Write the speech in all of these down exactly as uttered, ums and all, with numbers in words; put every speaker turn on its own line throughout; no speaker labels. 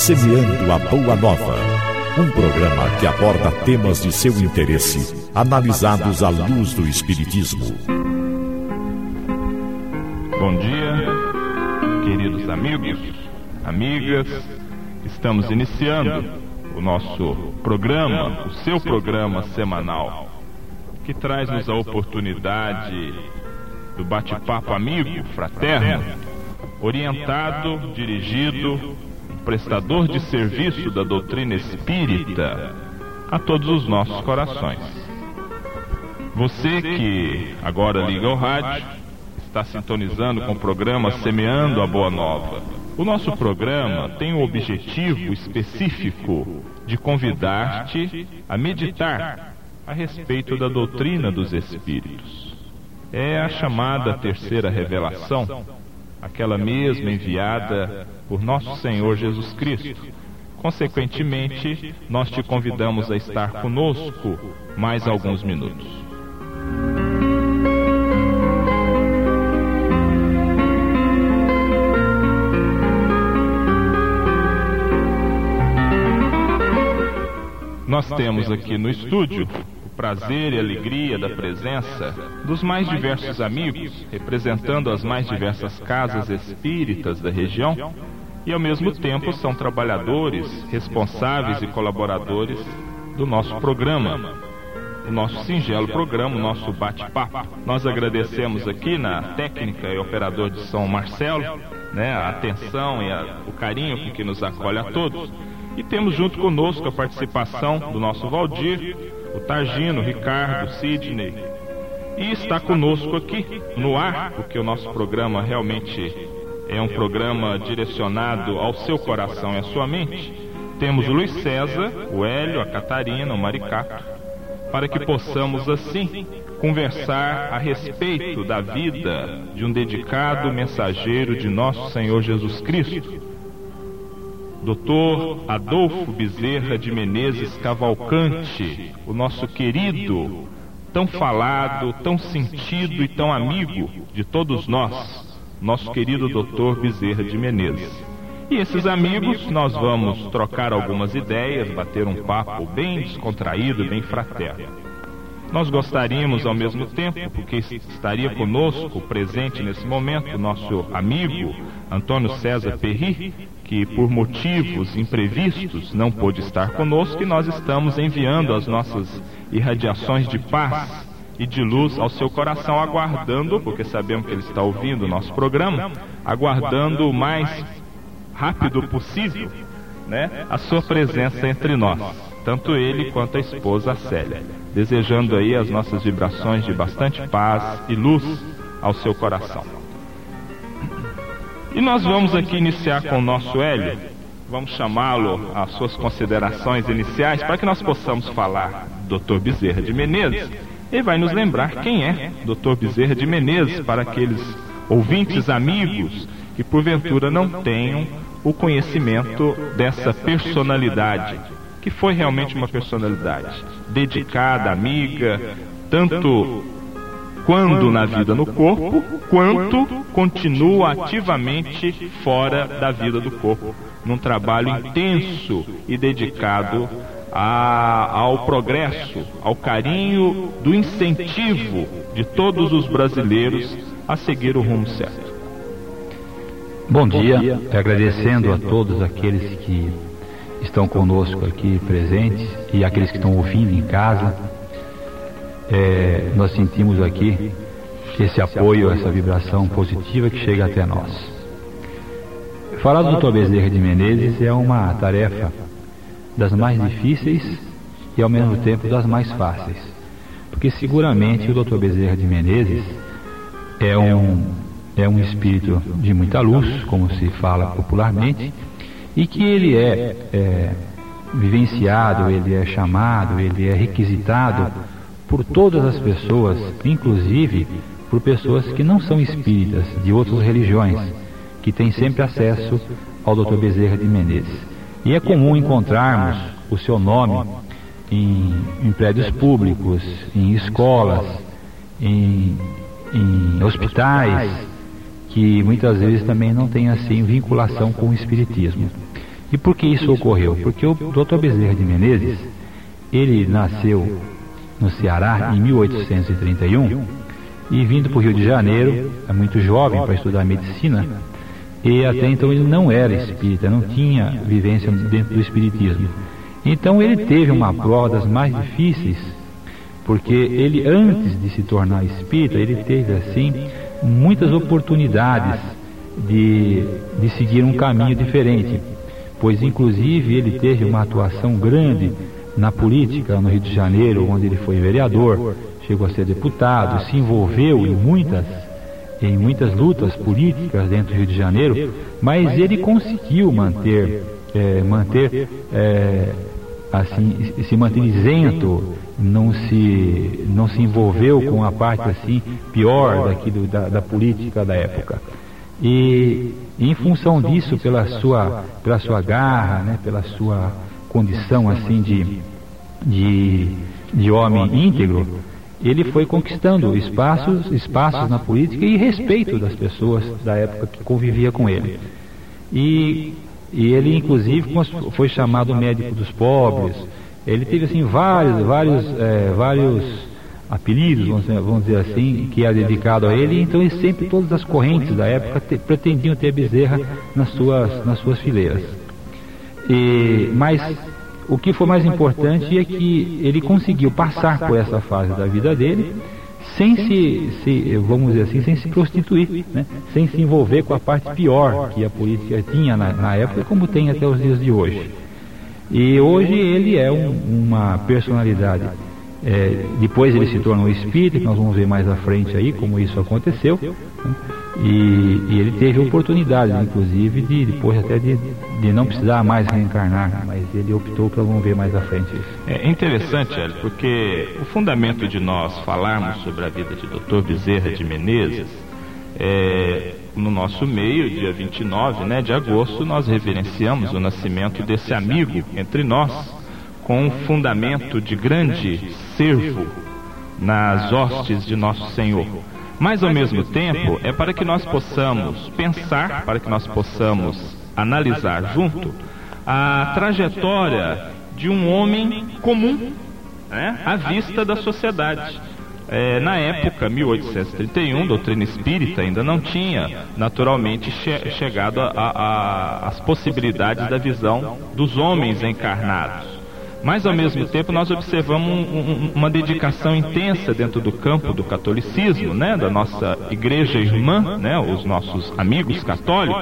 Semeando a Boa Nova, um programa que aborda temas de seu interesse, analisados à luz do Espiritismo.
Bom dia, queridos amigos, amigas. Estamos iniciando o nosso programa, o seu programa semanal, que traz-nos a oportunidade do bate-papo amigo, fraterno, orientado, dirigido, prestador de serviço da doutrina espírita a todos os nossos corações. Você que agora liga o rádio, está sintonizando com o programa Semeando a Boa Nova. O nosso programa tem o objetivo específico de convidar-te a meditar a respeito da doutrina dos Espíritos. É a chamada terceira revelação, aquela mesma enviada por nosso Senhor Jesus Cristo. Consequentemente, nós te convidamos a estar conosco mais alguns minutos. Nós temos aqui no estúdio o prazer e alegria da presença dos mais diversos amigos, representando as mais diversas casas espíritas da região, e ao mesmo tempo são trabalhadores, responsáveis e colaboradores do nosso programa, o nosso singelo programa, o nosso bate-papo. Nós agradecemos aqui na técnica e operador de som Marcelo, né, a atenção e a, o carinho com que nos acolhe a todos. E temos junto conosco a participação do nosso Valdir, o Targino, o Ricardo, o Sidney. E está conosco aqui no ar, porque o nosso programa realmente é um programa direcionado ao seu coração e à sua mente. Temos o Luiz César, o Hélio, a Catarina, o Maricato, para que possamos assim conversar a respeito da vida de um dedicado mensageiro de nosso Senhor Jesus Cristo, doutor Adolfo Bezerra de Menezes Cavalcante, o nosso querido, tão falado, tão sentido e tão amigo de todos nós, nosso querido doutor Bezerra de Menezes. E esses amigos, nós vamos trocar algumas ideias, bater um papo bem descontraído, bem fraterno. Nós gostaríamos ao mesmo tempo, porque estaria conosco, presente nesse momento, o nosso amigo Antônio César Perry, que por motivos imprevistos não pôde estar conosco, e nós estamos enviando as nossas irradiações de paz e de luz ao seu coração, aguardando, porque sabemos que ele está ouvindo o nosso programa, aguardando o mais rápido possível, né, a sua presença entre nós, tanto ele quanto a esposa Célia, desejando aí as nossas vibrações de bastante paz e luz ao seu coração. E nós vamos aqui iniciar com o nosso Hélio. Vamos chamá-lo às suas considerações iniciais para que nós possamos falar do doutor Bezerra de Menezes. Ele vai nos lembrar quem é doutor Bezerra de Menezes, para aqueles ouvintes amigos que porventura não tenham o conhecimento dessa personalidade, que foi realmente uma personalidade dedicada, amiga, tanto quando na vida no corpo, quanto continua ativamente fora da vida do corpo, num trabalho intenso e dedicado a, ao progresso, ao carinho do incentivo de todos os brasileiros a seguir o rumo certo.
Bom dia, agradecendo a todos aqueles que estão conosco aqui presentes e aqueles que estão ouvindo em casa. É, nós sentimos aqui esse apoio, essa vibração positiva que chega até nós. Falar do doutor Bezerra de Menezes é uma tarefa das mais difíceis e ao mesmo tempo das mais fáceis, porque seguramente o doutor Bezerra de Menezes é um, é um espírito de muita luz, como se fala popularmente, e que ele é, é vivenciado, ele é chamado, ele é requisitado por todas as pessoas, inclusive por pessoas que não são espíritas, de outras religiões, que têm sempre acesso ao doutor Bezerra de Menezes. E é comum encontrarmos o seu nome em, em prédios públicos, em escolas, em, em hospitais, que muitas vezes também não têm assim vinculação com o espiritismo. E por que isso ocorreu? Porque o doutor Bezerra de Menezes, ele nasceu no Ceará em mil oitocentos e trinta e um e vindo para o Rio de Janeiro, é muito jovem para estudar medicina, e até então ele não era espírita, não tinha vivência dentro do espiritismo. Então ele teve uma prova das mais difíceis, porque ele, antes de se tornar espírita, ele teve assim muitas oportunidades de, de seguir um caminho diferente, pois inclusive ele teve uma atuação grande na política no Rio de Janeiro, onde ele foi vereador, chegou a ser deputado, se envolveu em muitas, em muitas lutas políticas dentro do Rio de Janeiro, mas ele conseguiu manter, é, manter é, assim, se manter isento, não se, não se envolveu com a parte assim pior daquilo, da, da política da época. E em função disso, pela sua, pela sua garra, né, pela sua condição assim de, de, de homem íntegro, ele foi conquistando espaços, espaços na política e respeito das pessoas da época que convivia com ele. E, e ele inclusive foi chamado médico dos pobres. Ele teve assim vários, vários, é, vários apelidos, vamos dizer, vamos dizer assim, que é dedicado a ele. Então ele sempre, todas as correntes da época te, pretendiam ter Bezerra nas suas, nas suas fileiras. E, mas o que foi mais importante é que ele conseguiu passar por essa fase da vida dele sem se, se vamos dizer assim, sem se prostituir, né? Sem se envolver com a parte pior que a política tinha na, na época, como tem até os dias de hoje. E hoje ele é um, uma personalidade. É, depois ele se tornou espírita, que nós vamos ver mais à frente aí como isso aconteceu, né? e, e ele teve oportunidade, inclusive, de depois até de, de não precisar mais reencarnar, mas ele optou para vamos ver mais à frente isso.
É interessante, Hélio, porque o fundamento de nós falarmos sobre a vida de doutor Bezerra de Menezes é, no nosso meio, dia vinte e nove, né, de agosto, nós reverenciamos o nascimento desse amigo entre nós, com um fundamento de grande servo nas hostes de nosso Senhor. Mas ao mesmo tempo é para que nós possamos pensar, para que nós possamos analisar junto a trajetória de um homem comum, né, à vista da sociedade. É, na época, mil oitocentos e trinta e um, doutrina espírita ainda não tinha naturalmente che chegado às possibilidades da visão dos homens encarnados. Mas ao mesmo tempo nós observamos um, um, uma dedicação intensa dentro do campo do catolicismo, né, da nossa igreja irmã, né, os nossos amigos católicos.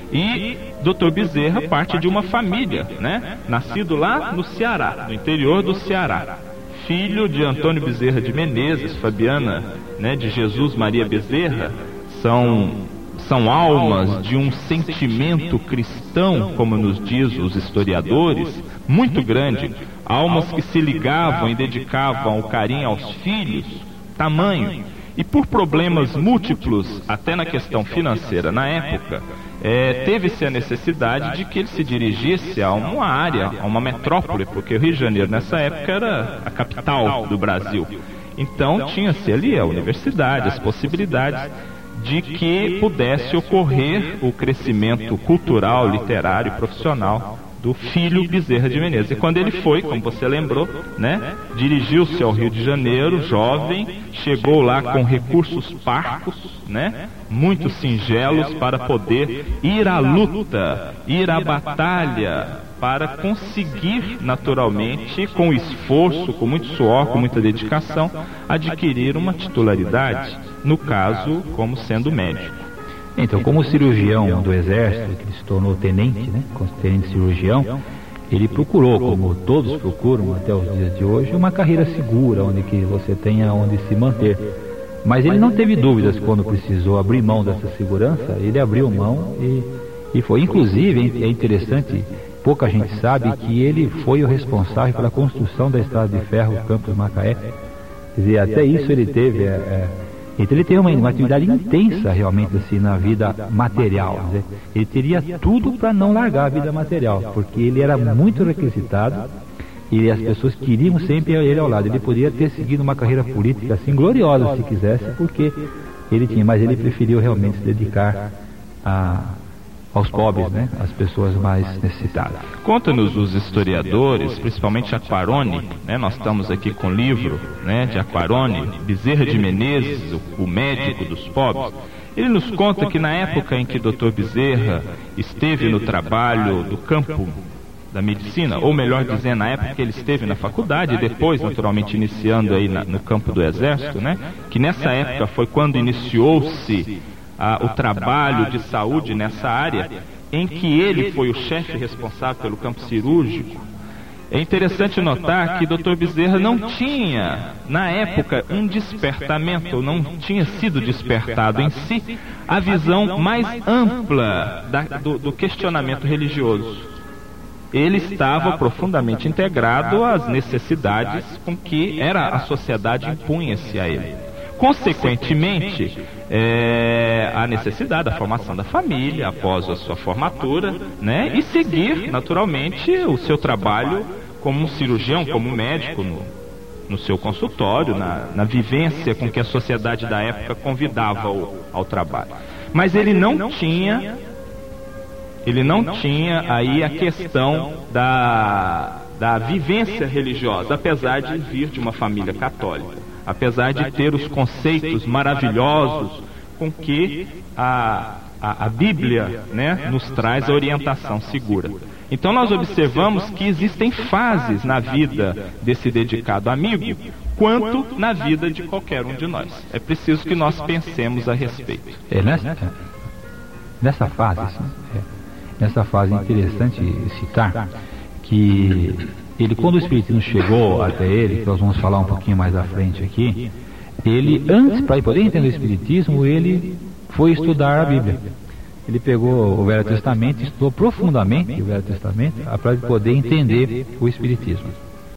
E doutor Bezerra parte de uma família, né, nascido lá no Ceará, no interior do Ceará, filho de Antônio Bezerra de Menezes, Fabiana, né, de Jesus Maria Bezerra. São são almas de um sentimento cristão, como nos diz os historiadores, muito grande, almas que se ligavam e dedicavam o carinho aos filhos, tamanho, e por problemas múltiplos, até na questão financeira na época, é, teve-se a necessidade de que ele se dirigisse a uma área, a uma metrópole, porque o Rio de Janeiro nessa época era a capital do Brasil. Então tinha-se ali a universidade, as possibilidades de que pudesse ocorrer o crescimento cultural, literário e profissional do filho Bezerra de Menezes. E quando ele foi, como você lembrou, né, dirigiu-se ao Rio de Janeiro, jovem, chegou lá com recursos parcos, né, muito singelos, para poder ir à luta, ir à batalha, para conseguir naturalmente, com esforço, com muito suor, com muita dedicação, adquirir uma titularidade, no caso, como sendo médico.
Então, como cirurgião do Exército, que ele se tornou tenente, né, tenente cirurgião, ele procurou, como todos procuram até os dias de hoje, uma carreira segura, onde que você tenha onde se manter. Mas ele não teve dúvidas quando precisou abrir mão dessa segurança, ele abriu mão e, e foi. Inclusive, é interessante, pouca gente sabe que ele foi o responsável pela construção da estrada de ferro Campos Macaé. Quer dizer, até isso ele teve... É, é, Então ele tem uma, uma atividade intensa realmente assim na vida material, né? Ele teria tudo para não largar a vida material, porque ele era muito requisitado e as pessoas queriam sempre ele ao lado. Ele poderia ter seguido uma carreira política assim gloriosa se quisesse, porque ele tinha, mas ele preferiu realmente se dedicar a, aos pobres, né? Às pessoas mais necessitadas.
Conta-nos os historiadores, principalmente Aquarone, né? Nós estamos aqui com o livro, né, de Aquarone, Bezerra de Menezes, o, o médico dos pobres. Ele nos conta que na época em que doutor Bezerra esteve no trabalho do campo da medicina, ou melhor dizendo, na época que ele esteve na faculdade e depois, naturalmente, iniciando aí na, no campo do exército, né? Que nessa época foi quando iniciou-se ah, o trabalho de saúde nessa área, em que ele foi o chefe responsável pelo campo cirúrgico. É interessante notar que doutor Bezerra não tinha, na época, um despertamento, ou não tinha sido despertado em si, a visão mais ampla da, do, do questionamento religioso. Ele estava profundamente integrado às necessidades com que era a sociedade impunha-se a ele. Consequentemente, é, a necessidade da formação da família após a sua formatura, né, e seguir naturalmente o seu trabalho como um cirurgião, como um médico no, no seu consultório, na, na vivência com que a sociedade da época convidava ao, ao trabalho. Mas ele não tinha, ele não tinha aí a questão da, da vivência religiosa, apesar de vir de uma família católica. Apesar de ter os conceitos maravilhosos com que a, a, a Bíblia, né, nos traz a orientação segura. Então nós observamos que existem fases na vida desse dedicado amigo, quanto na vida de qualquer um de nós. É preciso que nós pensemos a respeito.
É nessa, nessa fase, é, nessa fase é interessante citar que ele, quando o Espiritismo chegou até ele, que nós vamos falar um pouquinho mais à frente aqui, ele, antes, para poder entender o Espiritismo, ele foi estudar a Bíblia. Ele pegou o Velho Testamento, estudou profundamente o Velho Testamento, para poder entender o Espiritismo.